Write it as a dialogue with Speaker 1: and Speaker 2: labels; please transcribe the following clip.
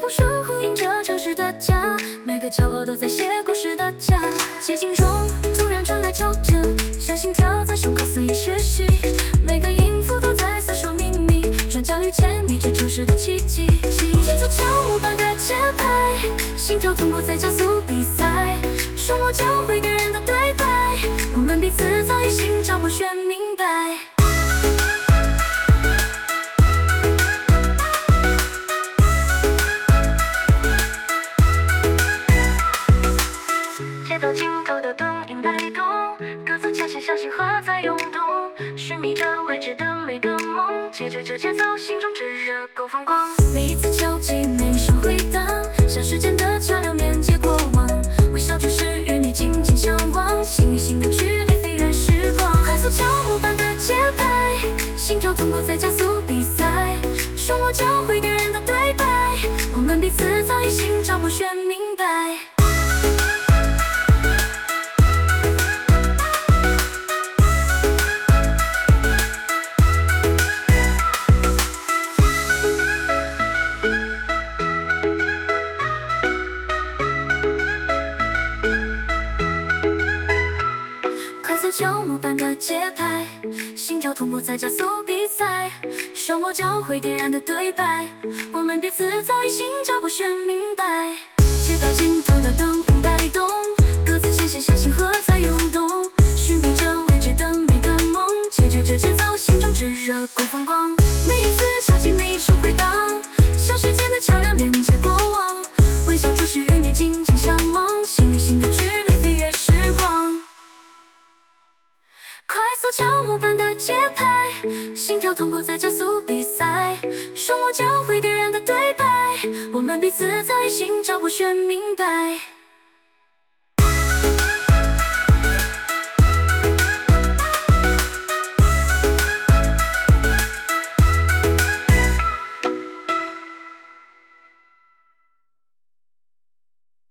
Speaker 1: 呼声呼应着城市的家，每个角落都在写故事的家。寂静中突然传来敲着，像心跳在胸口肆意持续，每个音符都在诉说秘密，转角遇见你，这就是个奇迹。节奏敲木般的节拍，心跳同步在加速比赛，双目交汇感人的对白，我们彼此早已心照不宣明白。街道尽头的灯影带动，各自牵线像星河在涌动，寻觅着未知的每个梦，借着这节奏，心中炙热够放光。每一次交集，每一声回荡，像时间的桥梁连接过往，微笑就是与你紧紧相望，心与心的距离飞越时光。快速敲木般的节拍，心跳同步在加速比赛，双目交汇感人的对白，我们彼此早已心照不宣明白。敲木般的节拍，心跳同步在加速比赛，双目交汇点燃的对白，我们彼此早已心照不宣明白。街道尽头的灯影带动，各自牵线像星河在涌动，寻觅着未知的每个梦，借着这节奏，心中炙热够放光。每一次交集，每一声回荡，像时间的桥梁连接过往，微笑就是与你紧紧相望，心与心的距离飞越时光。快速敲木般的节拍，心跳同步在加速比赛，双目交汇点燃的对白，我们彼此早已心照不宣明白。